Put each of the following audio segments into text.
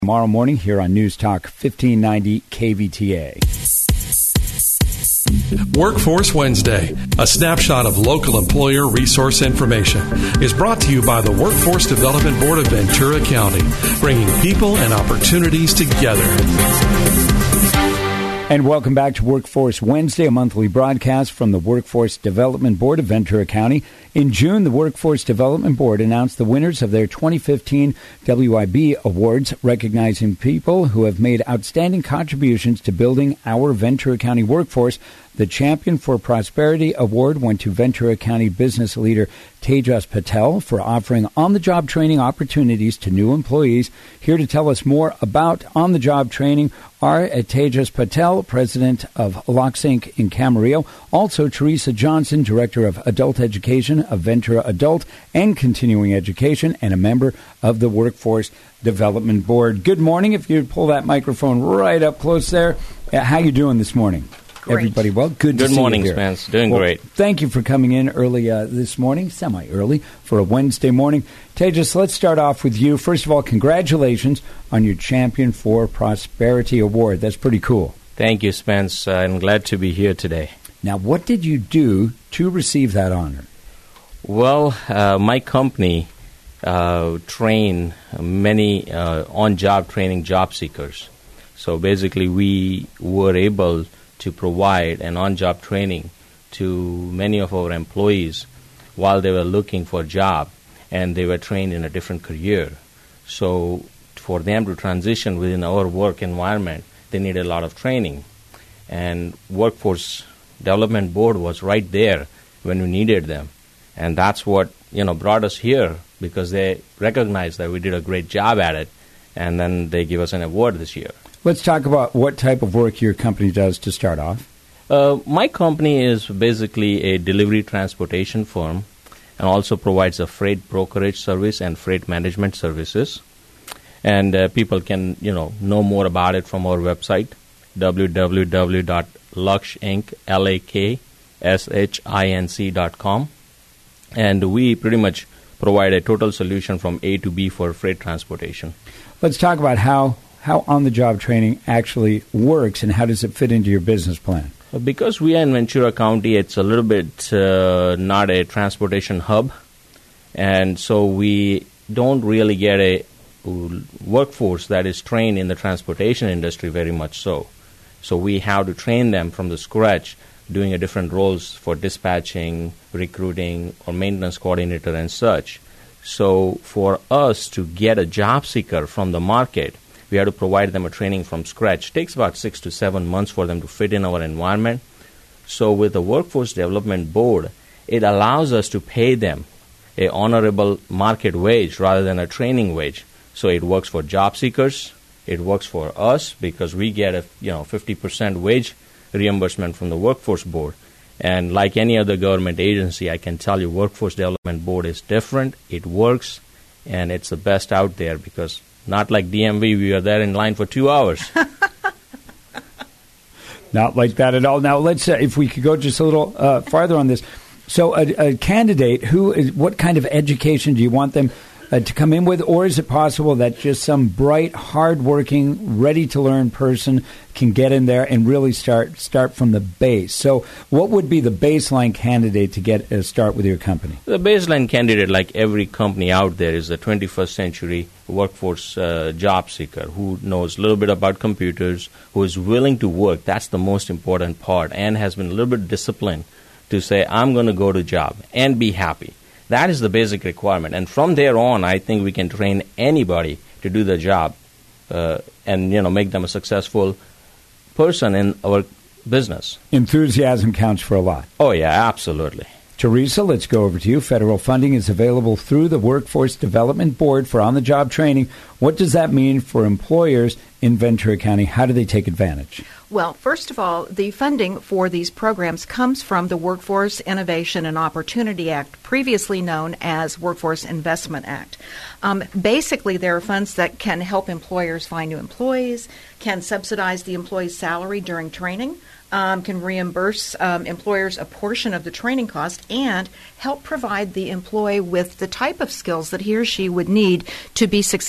Tomorrow morning here on News Talk 1590 KVTA. Workforce Wednesday, a snapshot of local employer resource information, is brought to you by the Workforce Development Board of Ventura County, bringing people and opportunities together. And welcome back to Workforce Wednesday, a monthly broadcast from the Workforce Development Board of Ventura County. In June, the Workforce Development Board announced the winners of their 2015 WIB Awards, recognizing people who have made outstanding contributions to building our Ventura County workforce. The Champion for Prosperity Award went to Ventura County business leader Tejas Patel for offering on-the-job training opportunities to new employees. Here to tell us more about on-the-job training are Tejas Patel, president of Lux Inc. in Camarillo, also Teresa Johnson, director of adult education of Ventura Adult and Continuing Education, and a member of the Workforce Development Board. Good morning. If you'd pull that microphone right up close there. How you doing this morning? Great. Everybody well? Good to see morning, you here. Spence. Doing great. Thank you for coming in early this morning, semi-early, for a Wednesday morning. Tejas, let's start off with you. First of all, congratulations on your Champion for Prosperity Award. That's pretty cool. Thank you, Spence. I'm glad to be here today. Now, what did you do to receive that honor? Well, my company train many on-job training job seekers. So basically, we were able to provide an on-job training to many of our employees while they were looking for a job and they were trained in a different career. So for them to transition within our work environment, they needed a lot of training. And Workforce Development Board was right there when we needed them. And that's what, brought us here, because they recognized that we did a great job at it, and then they give us an award this year. Let's talk about what type of work your company does to start off. My company is basically a delivery transportation firm and also provides a freight brokerage service and freight management services. And people can, know more about it from our website, www.luxinc.com. And we pretty much provide a total solution from A to B for freight transportation. Let's talk about how on-the-job training actually works and how does it fit into your business plan? Because we are in Ventura County, it's a little bit not a transportation hub, and so we don't really get a workforce that is trained in the transportation industry very much so. So we have to train them from the scratch, doing different roles for dispatching, recruiting, or maintenance coordinator and such. So for us to get a job seeker from the market, we have to provide them a training from scratch. It takes about 6 to 7 months for them to fit in our environment. So with the Workforce Development Board, it allows us to pay them a honorable market wage rather than a training wage. So it works for job seekers. It works for us because we get a 50% wage reimbursement from the Workforce Board. And like any other government agency, I can tell you Workforce Development Board is different. It works, and it's the best out there because not like DMV, we are there in line for 2 hours. Not like that at all. Now, let's if we could go just a little farther on this. So a candidate, what kind of education do you want them to come in with? Or is it possible that just some bright, hardworking, ready-to-learn person can get in there and really start from the base? So what would be the baseline candidate to get a start with your company? The baseline candidate, like every company out there, is a 21st century workforce job seeker who knows a little bit about computers, who is willing to work. That's the most important part, and has been a little bit disciplined to say, I'm going to go to job and be happy. That is the basic requirement. And from there on, I think we can train anybody to do the job and, make them a successful person in our business. Enthusiasm counts for a lot. Oh, yeah, absolutely. Teresa, let's go over to you. Federal funding is available through the Workforce Development Board for on-the-job training. What does that mean for employers in Ventura County? How do they take advantage? Well, first of all, the funding for these programs comes from the Workforce Innovation and Opportunity Act, previously known as Workforce Investment Act. Basically, there are funds that can help employers find new employees, can subsidize the employee's salary during training, can reimburse employers a portion of the training cost, and help provide the employee with the type of skills that he or she would need to be successful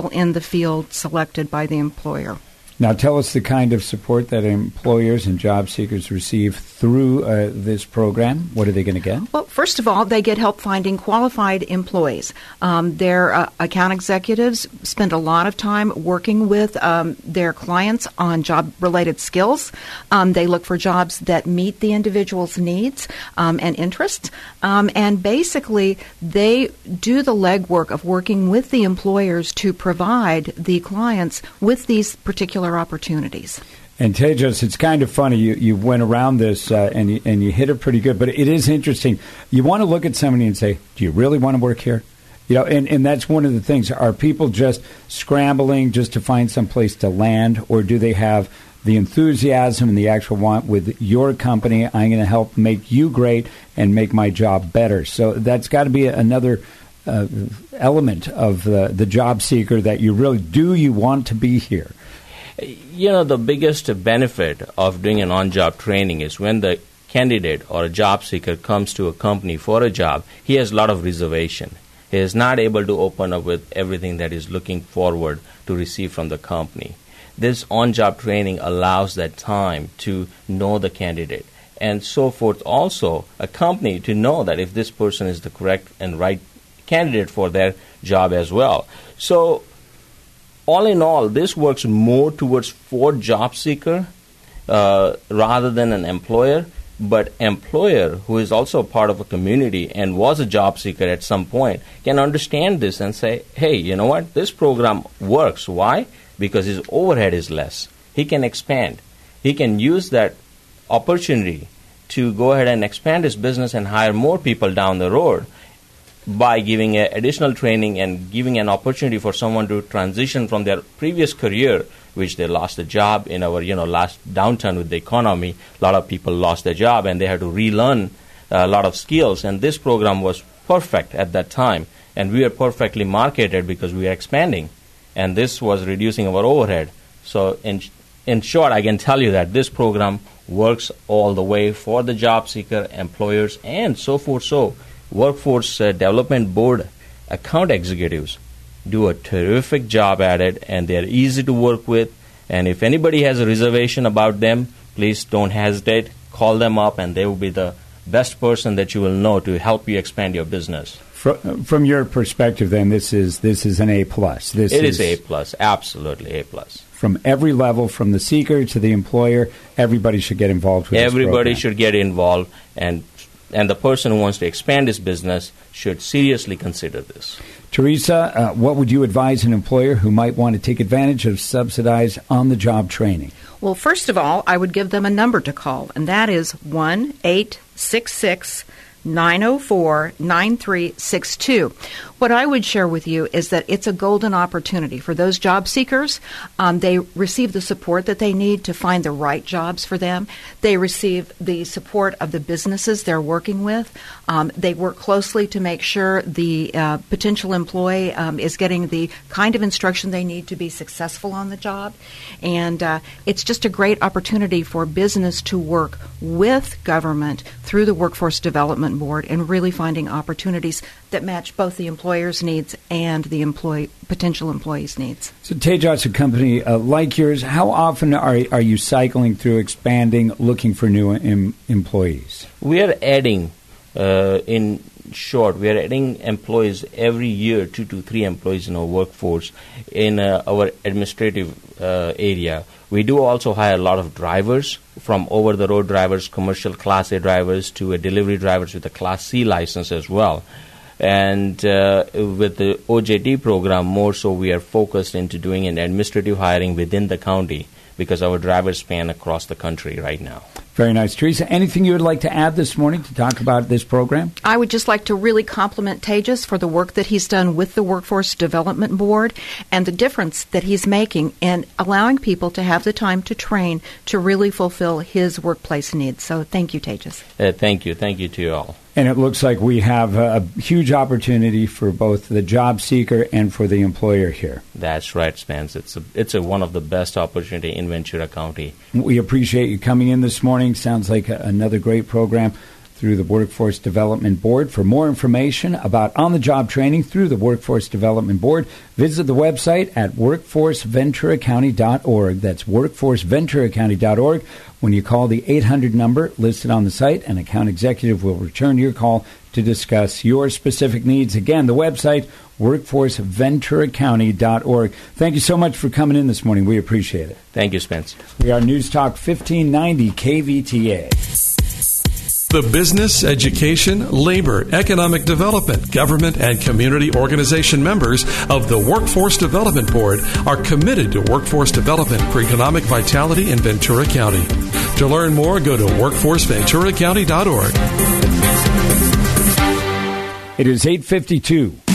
people in the field selected by the employer. Now, tell us the kind of support that employers and job seekers receive through this program. What are they going to get? Well, first of all, they get help finding qualified employees. Their account executives spend a lot of time working with their clients on job-related skills. They look for jobs that meet the individual's needs and interests. And basically, they do the legwork of working with the employers to provide the clients with these particular opportunities. And Tejas, it's kind of funny. You went around this and you hit it pretty good. But it is interesting. You want to look at somebody and say, "Do you really want to work here?" You know, and that's one of the things. Are people just scrambling just to find some place to land, or do they have the enthusiasm and the actual want with your company? I'm going to help make you great and make my job better. So that's got to be another element of the job seeker, that you really do. You want to be here. You know, the biggest benefit of doing an on-job training is when the candidate or a job seeker comes to a company for a job, he has a lot of reservation. He is not able to open up with everything that he's looking forward to receive from the company. This on-job training allows that time to know the candidate and so forth. Also, a company to know that if this person is the correct and right candidate for their job as well. So, all in all, this works more towards for job seeker rather than an employer. But employer who is also part of a community and was a job seeker at some point can understand this and say, hey, you know what, this program works. Why? Because his overhead is less. He can expand. He can use that opportunity to go ahead and expand his business and hire more people down the road by giving additional training and giving an opportunity for someone to transition from their previous career, which they lost a job in our last downturn with the economy. A lot of people lost their job and they had to relearn a lot of skills. And this program was perfect at that time. And we were perfectly marketed because we were expanding. And this was reducing our overhead. So in short, I can tell you that this program works all the way for the job seeker, employers, and so forth. So Workforce Development Board account executives do a terrific job at it, and they're easy to work with. And if anybody has a reservation about them, please don't hesitate. Call them up, and they will be the best person that you will know to help you expand your business. From your perspective, then, this is an A+. It is A+, absolutely A+. From every level, from the seeker to the employer, everybody should get involved with this program. Everybody should get involved, and the person who wants to expand his business should seriously consider this. Teresa, what would you advise an employer who might want to take advantage of subsidized on-the-job training? Well, first of all, I would give them a number to call, and that is 1-866-904-9362. What I would share with you is that it's a golden opportunity for those job seekers. They receive the support that they need to find the right jobs for them. They receive the support of the businesses they're working with. They work closely to make sure the potential employee is getting the kind of instruction they need to be successful on the job. And it's just a great opportunity for business to work with government through the Workforce Development Board and really finding opportunities that match both the employer's needs and the potential employee's needs. So, Tejas, a company like yours, how often are you cycling through, expanding, looking for new employees? We are adding, in short, we are adding employees every year, 2 to 3 employees in our workforce in our administrative area. We do also hire a lot of drivers, from over-the-road drivers, commercial Class A drivers, to delivery drivers with a Class C license as well. And with the OJT program, more so we are focused into doing an administrative hiring within the county because our drivers span across the country right now. Very nice. Teresa, anything you would like to add this morning to talk about this program? I would just like to really compliment Tejas for the work that he's done with the Workforce Development Board and the difference that he's making in allowing people to have the time to train to really fulfill his workplace needs. So thank you, Tejas. Thank you. Thank you to you all. And it looks like we have a huge opportunity for both the job seeker and for the employer here. That's right, Spence. It's one of the best opportunity in Ventura County. We appreciate you coming in this morning. Sounds like another great program. through the Workforce Development Board. For more information about on-the-job training through the Workforce Development Board, visit the website at workforceventuracounty.org. That's workforceventuracounty.org. When you call the 800 number listed on the site, an account executive will return your call to discuss your specific needs. Again, the website, workforceventuracounty.org. Thank you so much for coming in this morning. We appreciate it. Thank you, Spence. We are News Talk 1590 KVTA. The business, education, labor, economic development, government, and community organization members of the Workforce Development Board are committed to workforce development for economic vitality in Ventura County. To learn more, go to workforceventuracounty.org. It is 8:52.